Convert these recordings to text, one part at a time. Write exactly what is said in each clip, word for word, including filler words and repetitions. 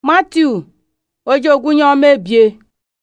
Matthew ojogun yan mebie.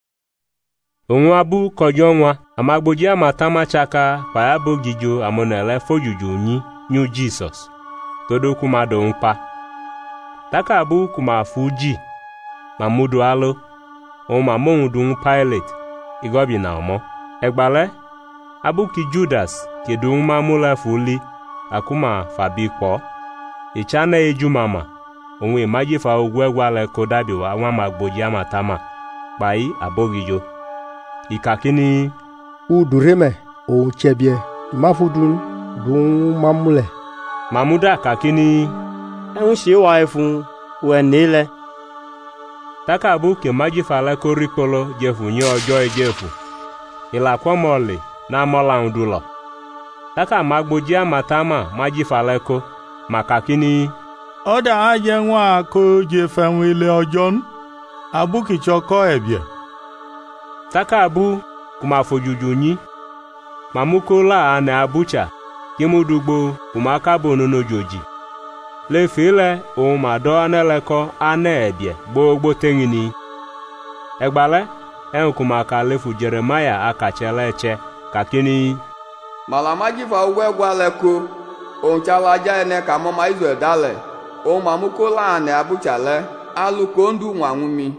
Onwa abu kojo nwa amagboji amatama chaka pa abo gijo amonele fojuju nyi nyu Jesus. Todo kuma do npa. Taka abu kuma fuji. Mamudu alo. O mamon dun Pilate. Igobi na omo. Egbale abu ki Judas ki dun mamula fuli akuma fabi po. Ichana eju mama. Onwe maji fa ogwegwa le kodabi wa nwa magboji amatama. Pai abogijo. Ikakini udureme o chebie mafudun dun mamule. Mamuda kakini en se wa efun we nile. Taka abu ke maji fa le korikolo jefu nyi ojo ejefu. Ila kwomole na mola ndulo. Taka magboji amatama maji fa le ko makakini Oda aje nwa ko je fenwe ile ojon abuki choko ebie. Taka abu kuma fojuju nyi mamukola ane abucha kimudugbo kuma kabo nono joji le fele o ma do aneleko ane ebie gbogbo tengini egbale en kuma ka lefu Jeremiah akachele eche kakini malamaji fa ugwegwa leko o nchalaja ene ka mama Israel dale o mamukola ane abucha le aluko ndu nwanwumi.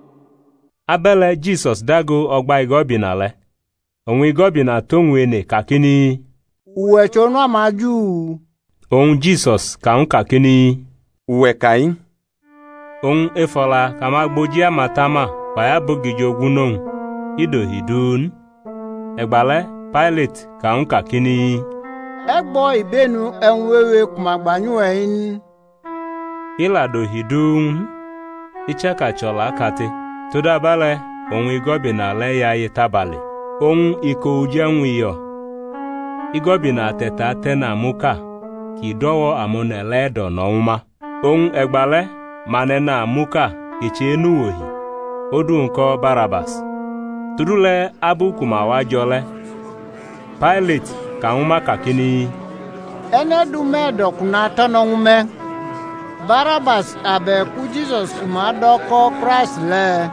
Abele Jesus dago ogba igobi na le. Onwe igobi na tonwene kakini. Uwe chono amaju. On Jesus ka un kakini. Uwe kain. On efola kama gboji amatama paya bogijo gunon. Ido hidun. Egbale Pilate ka un kakini. Egbo ibenu enwewe kumagbanyu eyin. Ila do hidun. Ichaka chola kate. Toda bale, onwe igobi na le ya yitabali. On iko ujenwi yo. Igobi na teta tena muka. Ki dowo amone ledo no uma. On egbale, manena muka. Ichi enu wohi. Odu nko Barabas. Tudule abu kumawa jole. Pilate ka uma kakini. Ene dume dokuna tono ume. Barabas abe ku Jesus umadoko Christ le.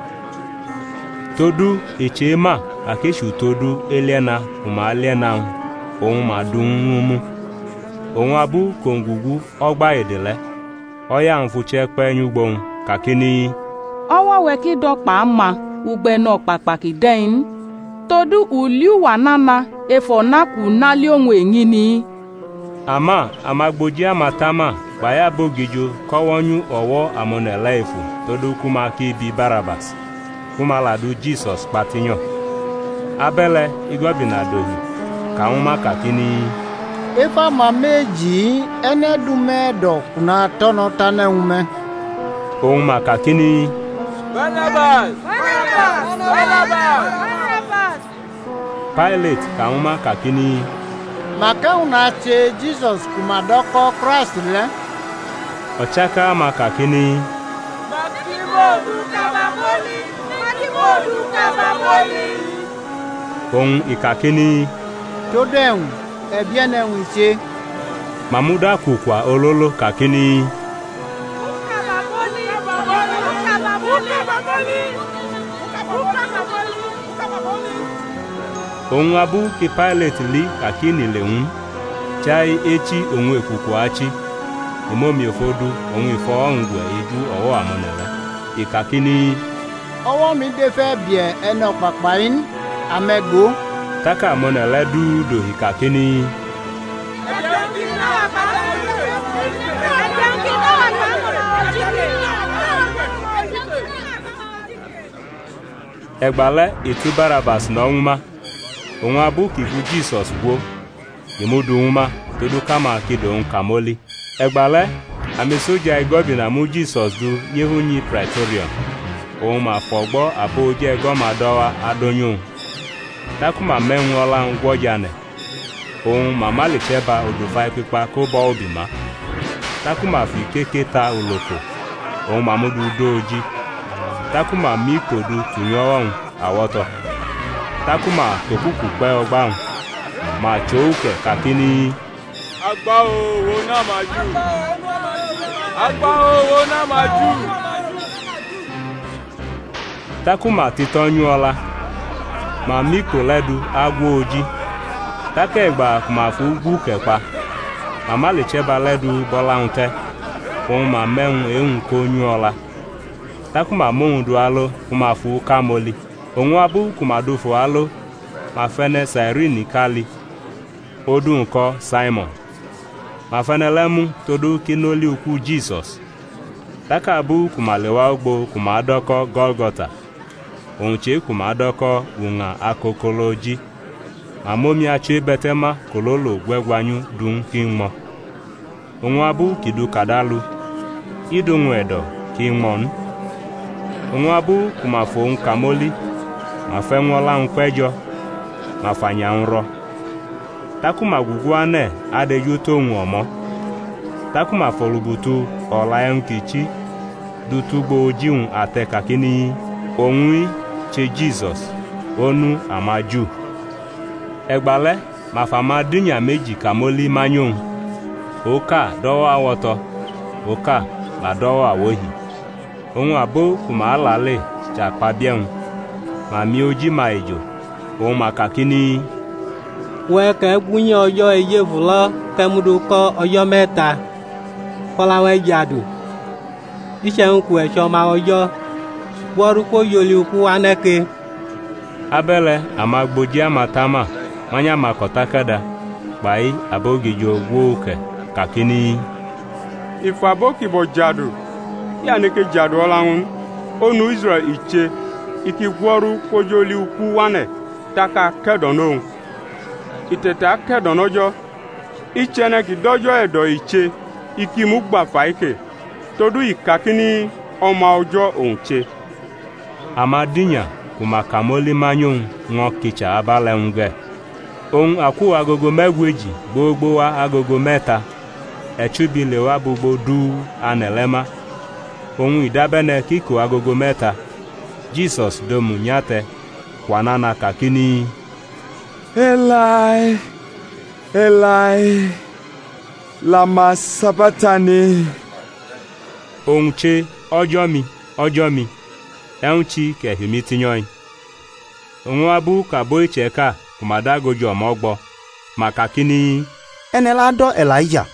Todu echema akeshu todu Elena umaliena ohun madun ohun abu kongugu ogba edele oya nfuche penyu gbon kakini Owo we ki dokpa ma ugbe no papaki den. Todu uliu wanana efo naku nali onwe nyini. Ama amagboji amatama baya bogijo kowonyu owo amonele efu todo kuma ki bi Barabas kuma ladu Jesus patinyo. Abele igobi na dohi ka uma kakini Efa ma meji ene dume do kuna tono tane ume. Uma kakini Barabas Barabas Barabas Pilate ka uma kakini Maka unache Jesus kumadoko Christ le. Ochaka makakini Makimodu kababoli Makimodu kababoli on ikakini Todem ebiene unche. Mamuda kukwa ololo kakini kababoli kababoli kababoli kababoli on abu ki Pilate li kakini leun chai echi onwe kukwachi imomi ofodu onwe fo ngwe eju owo amonele ikakini Owo mi de fe bie eno papain amego. Taka amonele du do ikakini Egbale itu Barabas na onwuma onwa abu kifu Jesus gwo imudu uma todo kama kido nkamoli. Egbale amesoja igobi na mu Jesus du yehunyi Praetorium o ma fogbo aboje ego ma dowa adonyun takuma menwola ngwojane o ma maliteba odufai pipa ko bo obima takuma fi keketa oloko o ma mudu doji takuma mi kodu tunyowon awoto takuma tokuku pe ogbaun ma chouke kakini agba owo na maju agba owo na maju taku ma tito nyuola ma miko ledu agwo oji taka egba kuma fu ugwu kekpa ma malicheba ledu bola unte kun ma meun ehun ko nyuola taku ma mondu alo kuma fu kamoli onwu abu kuma do fu alo ma fene Cyrene kali odu nko Simon ma fene lemu todo kinoli ukwu Jesus taka abu kuma lewa ogbo kuma adoko Golgota onche kuma adoko wunga akokoloji ma momi achu betema kololo gwegwanyu dun kinmo onwu abu kidu kadalu idu nwedo kinmon onwu abu kuma fo nkamoli ma fenwola nkwejo ma fanya nro taku ma gugu ane adeju to nwomo taku ma folubutu olayen kichi dutugbo ojiun ate kakini onwi che Jesus onu amaju egbale ma fama dinya meji kamoli manyon oka dowo awoto oka la dowo awohi ohun abo kuma alale chapa bien ma mi oji ma ejo ohun makakini we ke gunye ojo eyevulo kemudu ko ojo meta kolawe jadu ise nku echo ma ojo woruko yoli uku aneke abele amagboji amatama manya makotakada bai abogijo gwoke kakini ifa boki bo jadu ya neke jadu olawun onu Israel iche iki gworu kojoli uku wane taka kedono iteta kedonojo ichene ki dojo edo iche iki mugba faike todu ikakini oma ojo onche amadinya kuma kamoli manyon ngo kicha abale nge on aku agogo megweji gbogbo wa agogo meta echubile wa bugbo du anelema on idabene kiko agogo meta Jesus domu nyate kwanana kakini Eli Eli lama sabatani onche ojomi ojomi enchi ke himitinyoy onwa bu ka boy cheka kumada gojo mogbo maka kini enela do Elijah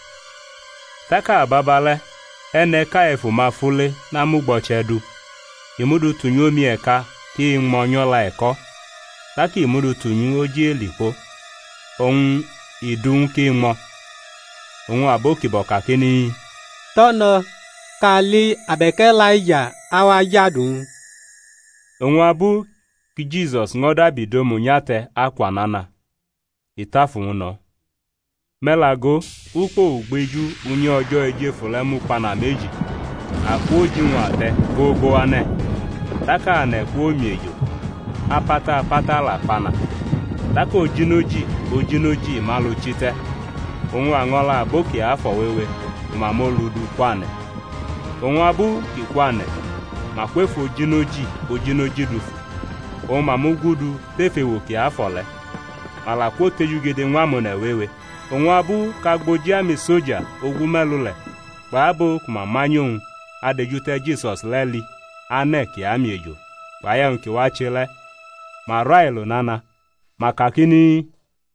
taka babale ene ka efu mafule na mugbo chedu imudu tunyomi eka ki monyola eko taki imudu tunyu oji eliko on idun ki mo onwa aboki boka kini tono kali abeke Elijah awa jadun onwa bu ki Jesus ngoda bido munyate akwa nana itafu no melago ukpo ugbeju unye ojo ejefulemu pana meji akwoji nwate gogo ane taka ane kwo miejo apata apata la pana taka ojinoji ojinoji malu chite onwa angola aboki afọ wewe ma moludu kwane onwa bu ki kwane ma kwefu ojinoji ojinoji dufu o ma mugudu tefewo ki afọle mala kwote yugede nwa mo na wewe onwa bu ka gboji ami soja ogwumelule gbabo kuma manyon adejute Jesus leli ane ki ami ejo baya nke wachile ma railo nana maka kini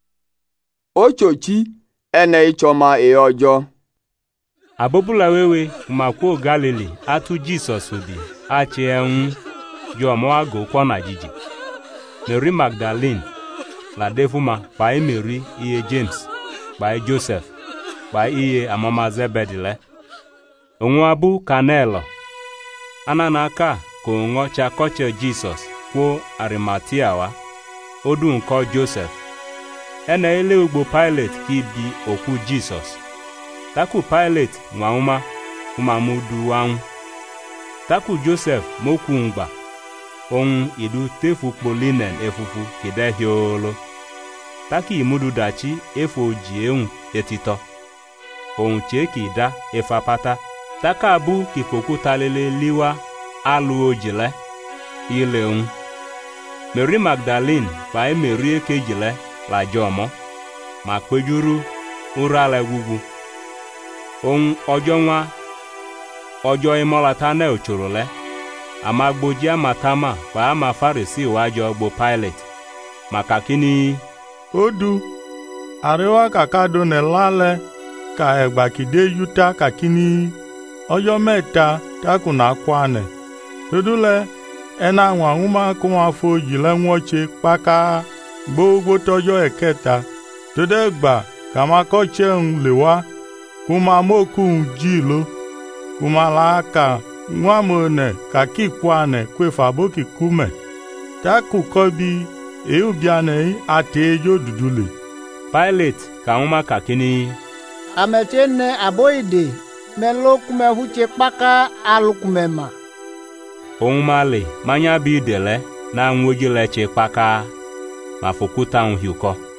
ochochi ene ichoma e ojo abobula wewe kuma kwo Galili atu Jesus obi achi enwu jo mo ago kwa na jiji Mary Magdalene la devuma by Mary iye James by Joseph by iye amama Zebedile onwa abu Kanelo ananaka ko ngo cha koche Jesus kwo Arimatia wa odu nko Joseph ene ile ugbo Pilate ki bi oku Jesus taku Pilate nwauma kuma mudu wan taku Joseph moku ngba on idu tefu polinen efufu kidehiolo taki imudu dachi efo jiun etito on cheki da efapata taka abu kifoku talele liwa alu ojile ileun Mary Magdalene by Mary ekejile la jomo ma pejuru urale gugu on ojo nwa ojo imolata na ochorole amagboji amatama kwa ama Farisi wajo gbo Pilate maka kini odu arewa kakado ne lale ka egbakide yuta kakini ọjọ́ mẹ́ta takuna kwane todule ena nwa nwuma kuma foji le nwoche paka gbogbo tọjọ́ ẹ̀kẹta todegba kama koche nlewa kuma moku jilo kuma laka nwamone kaki kwane kwefa boki kume taku kobi eubiane atejo dudule. Pilate ka nwuma kakini ametene aboide melo kume huche paka alukumema onwumale manya bi dele na nwojile che paka ma fokuta unhiuko